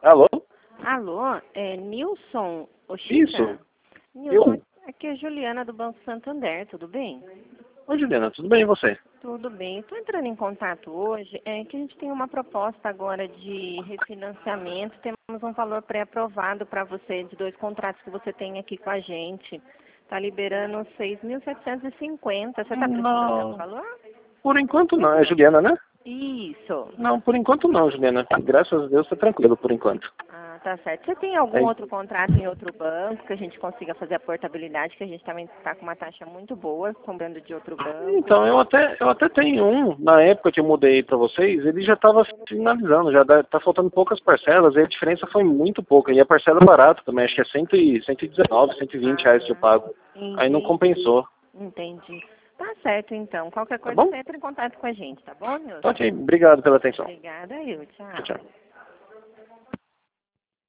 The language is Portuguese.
Alô? Alô, é Nilson Oshita? Isso. Nilson, aqui é a Juliana do Banco Santander, tudo bem? Oi, Juliana, tudo bem e você? Tudo bem. Estou entrando em contato hoje, que a gente tem uma proposta agora de refinanciamento, temos um valor pré-aprovado para você, de 2 contratos que você tem aqui com a gente. Está liberando 6.750. Você está precisando desse valor? Por enquanto não, é Juliana, né? Isso. Não, por enquanto não, Juliana. Graças a Deus tá tranquilo por enquanto. Ah, tá certo. Você tem algum outro contrato em outro banco que a gente consiga fazer a portabilidade, que a gente também está com uma taxa muito boa, comprando de outro banco? Então, eu até tenho um, na época que eu mudei para vocês, ele já estava finalizando, tá faltando poucas parcelas, e a diferença foi muito pouca, e a parcela é barata também, acho que é 119, R$ 120 que eu pago. Entendi. Aí não compensou. Entendi. Tá certo, então. Qualquer Tá coisa bom? você entra em contato com a gente, tá bom, Nilson? Então, ok, obrigado pela atenção. Obrigada, eu. Tchau. Tchau, tchau.